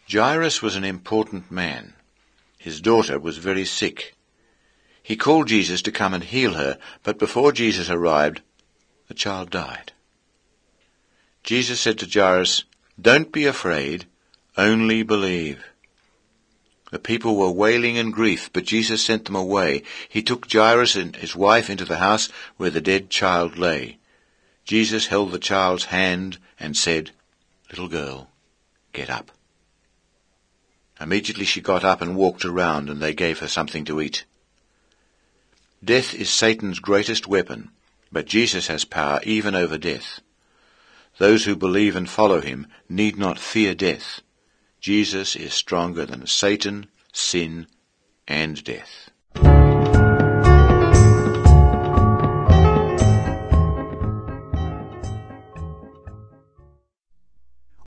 Jairus was an important man. His daughter was very sick. He called Jesus to come and heal her, but before Jesus arrived, the child died. Jesus said to Jairus, "Don't be afraid, only believe." The people were wailing in grief, but Jesus sent them away. He took Jairus and his wife into the house where the dead child lay. Jesus held the child's hand and said, "Little girl, get up." Immediately she got up and walked around, and they gave her something to eat. Death is Satan's greatest weapon, but Jesus has power even over death. Those who believe and follow him need not fear death. Jesus is stronger than Satan, sin, and death.